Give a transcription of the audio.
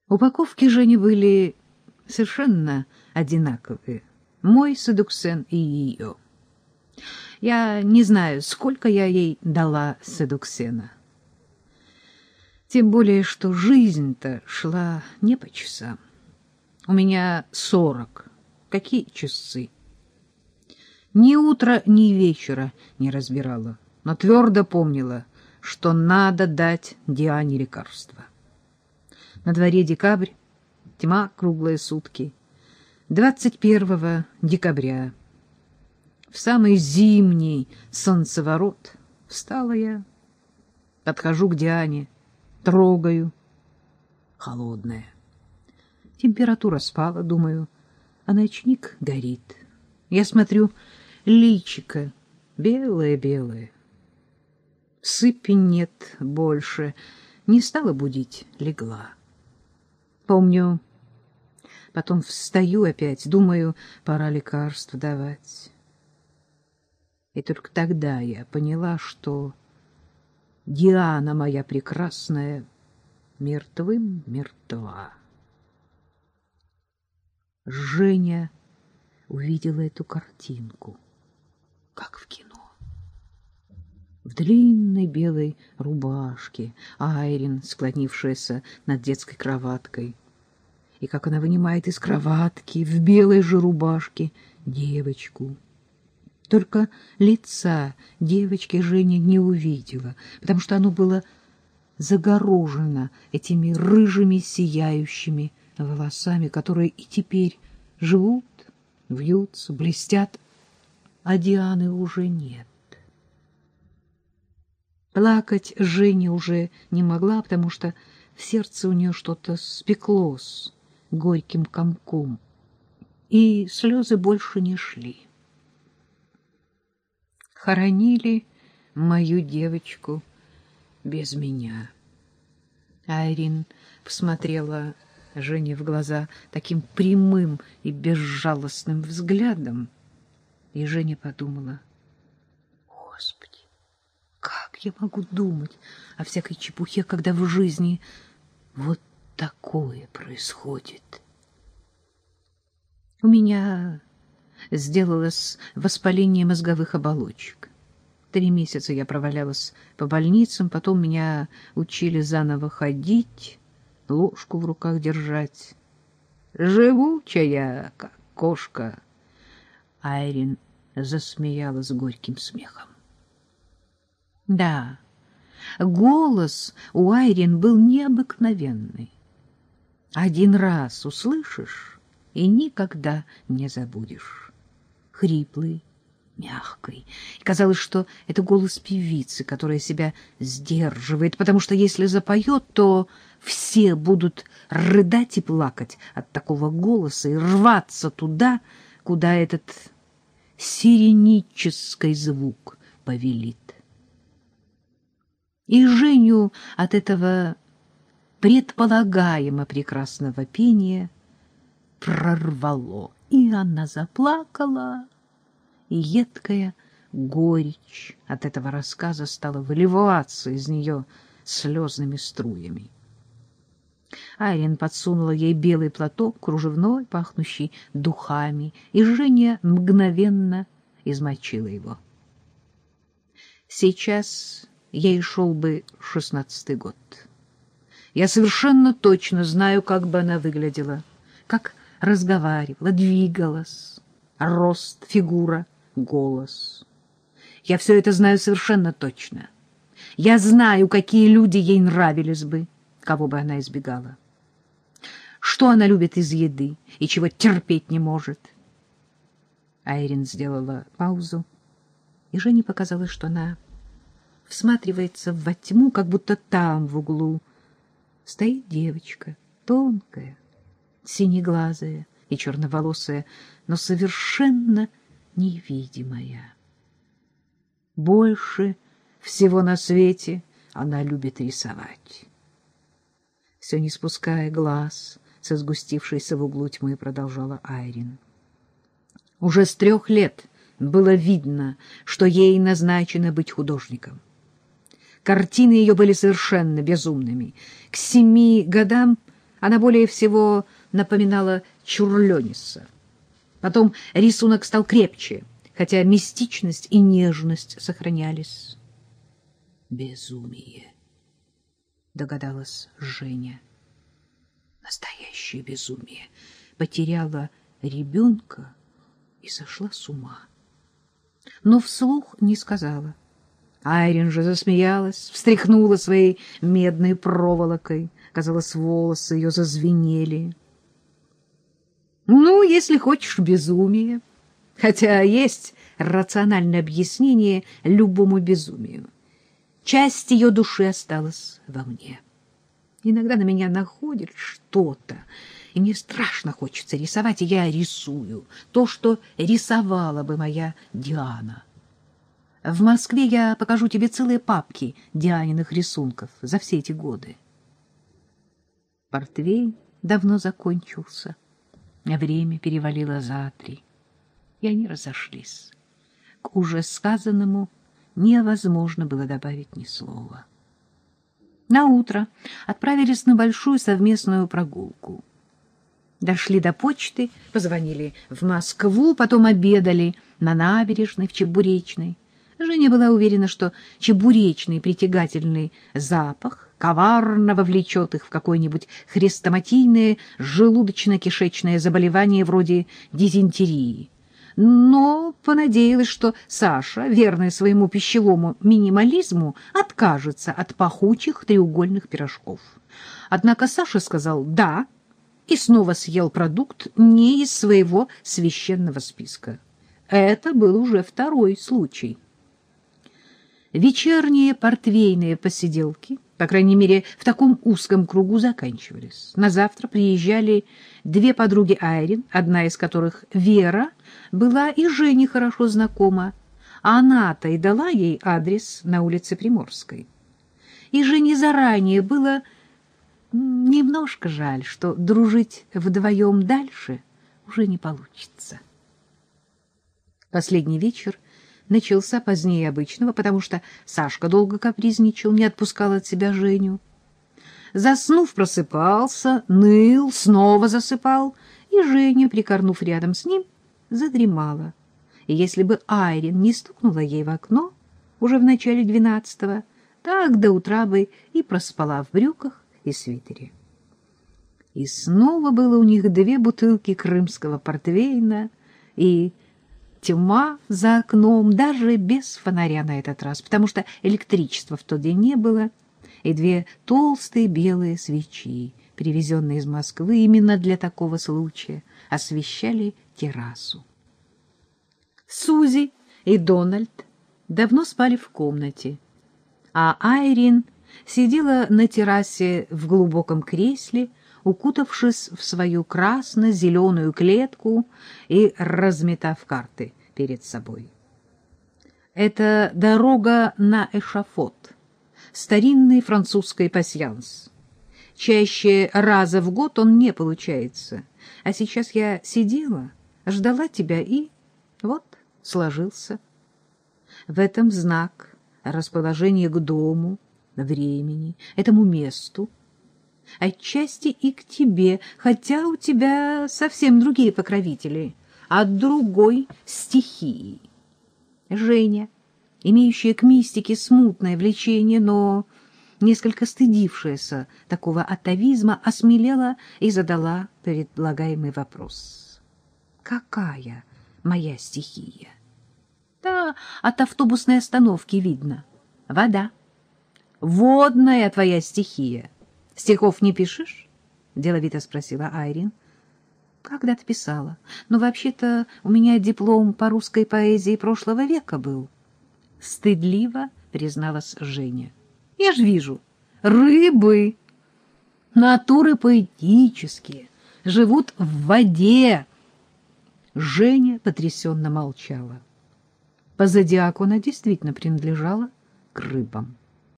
Упаковки Жени были совершенно одинаковые. Мой Седуксен и ее. Я не знаю, сколько я ей дала Седуксена. Тем более, что жизнь-то шла не по часам. У меня 40. Какие часы? Ни утра, ни вечера не разбирала, но твердо помнила, что надо дать Диане лекарство. На дворе декабрь, тьма круглые сутки. 21 декабря, в самый зимний солнцеворот, встала я, подхожу к Диане, трогаю. Холодная. Температура спала, думаю, а ночник горит. Я смотрю, личико белое-белое. Сыпи нет больше. Не стала будить, легла. Помню, потом встаю опять, думаю, пора лекарство давать. И только тогда я поняла, что Диана моя прекрасная мертвым мертва. Женя увидела эту картинку, как в кино. В длинной белой рубашке Айрин, склонившаяся над детской кроваткой, и как она вынимает из кроватки в белой же рубашке девочку. Только лица девочки Женя не увидела, потому что оно было загорожено этими рыжими сияющими волосами, которые и теперь живут, вьются, блестят, а Дианы уже нет. Плакать Женя уже не могла, потому что в сердце у нее что-то спеклось горьким комком, и слезы больше не шли. Хоронили мою девочку без меня. Айрин посмотрела Жене в глаза таким прямым и безжалостным взглядом, и Женя подумала: Господи, как я могу думать о всякой чепухе, когда в жизни вот такое происходит? У меня сделалось воспаление мозговых оболочек. 3 месяца я провалялась по больницам, потом меня учили заново ходить, ложку в руках держать. Живучая, как кошка. Айрин засмеялась горьким смехом. Да, голос у Айрин был необыкновенный. Один раз услышишь и никогда не забудешь. Хриплый, мягкий. И казалось, что это голос певицы, которая себя сдерживает, потому что если запоет, то все будут рыдать и плакать от такого голоса и рваться туда, куда этот сиренический звук повелит. И Женю от этого предполагаемо прекрасного пения прорвало, и она заплакала, и едкая горечь от этого рассказа стала выливаться из нее слезными струями. Айрин подсунула ей белый платок, кружевной, пахнущий духами, и Женя мгновенно измочила его. Сейчас ей шел бы 16-й год. Я совершенно точно знаю, как бы она выглядела, как разговаривала, двигалась, рост, фигура, голос. Я все это знаю совершенно точно. Я знаю, какие люди ей нравились бы, кого бы она избегала. Что она любит из еды и чего терпеть не может. Айрин сделала паузу, и Жене показалось, что она всматривается во тьму, как будто там, в углу, стоит девочка, тонкая, синеглазая и черноволосая, но совершенно невидимая. Больше всего на свете она любит рисовать. Все не спуская глаз со сгустившейся в углу тьмы, продолжала Айрин. Уже с 3 лет было видно, что ей назначено быть художником. Картины ее были совершенно безумными. К 7 годам Она более всего напоминала Чурлениса. Потом рисунок стал крепче, хотя мистичность и нежность сохранялись. «Безумие», — догадалась Женя. Настоящее безумие. Потеряла ребенка и сошла с ума. Но вслух не сказала. Айрин же засмеялась, встряхнула своей медной проволокой. Казалось, волосы ее зазвенели. Ну, если хочешь, безумие. Хотя есть рациональное объяснение любому безумию. Часть ее души осталась во мне. Иногда на меня находит что-то, и мне страшно хочется рисовать, и я рисую то, что рисовала бы моя Диана. В Москве я покажу тебе целые папки Дианиных рисунков за все эти годы. Портвейн давно закончился, а время перевалило за 3, и они разошлись. К уже сказанному невозможно было добавить ни слова. Наутро отправились на большую совместную прогулку. Дошли до почты, позвонили в Москву, потом обедали на набережной в Чебуречной. Женя была уверена, что чебуречный притягательный запах коварно вовлечет их в какое-нибудь хрестоматийное желудочно-кишечное заболевание вроде дизентерии. Но понадеялась, что Саша, верный своему пищевому минимализму, откажется от пахучих треугольных пирожков. Однако Саша сказал «да» и снова съел продукт не из своего священного списка. Это был уже второй случай. Вечерние портвейные посиделки, по крайней мере, в таком узком кругу, заканчивались. На завтра приезжали 2 подруги Айрин, одна из которых, Вера, была и Жене хорошо знакома, а она-то и дала ей адрес на улице Приморской. И Жене заранее было немножко жаль, что дружить вдвоем дальше уже не получится. Последний вечер начался позднее обычного, потому что Сашка долго капризничал, не отпускал от себя Женю. Заснув, просыпался, ныл, снова засыпал, и Женя, прикорнув рядом с ним, задремала. И если бы Айрин не стукнула ей в окно уже в начале 12-го, так до утра бы и проспала в брюках и свитере. И снова было у них 2 бутылки крымского портвейна и тьма за окном, даже без фонаря на этот раз, потому что электричества в тот день не было, и 2 толстые белые свечи, привезенные из Москвы именно для такого случая, освещали террасу. Сузи и Дональд давно спали в комнате, а Айрин сидела на террасе в глубоком кресле, укутавшись в свою красно-зеленую клетку и разметав карты перед собой. Это дорога на эшафот, старинный французский пасьянс. Чаще раза в год он не получается. А сейчас я сидела, ждала тебя и вот сложился. В этом знак расположения к дому, времени, этому месту, отчасти и к тебе, хотя у тебя совсем другие покровители, от другой стихии. Женя, имеющая к мистике смутное влечение, но несколько стыдившаяся такого атавизма, осмелела и задала предлагаемый вопрос. Какая моя стихия? Да, от автобусной остановки видно. Вода. Водная твоя стихия. Стихов не пишешь? Деловито спросила Айрин. Когда-то писала. Но вообще-то у меня диплом по русской поэзии прошлого века был. Стыдливо призналась Женя. Я ж вижу. Рыбы. Натуры поэтические. Живут в воде. Женя потрясенно молчала. По зодиаку она действительно принадлежала к рыбам.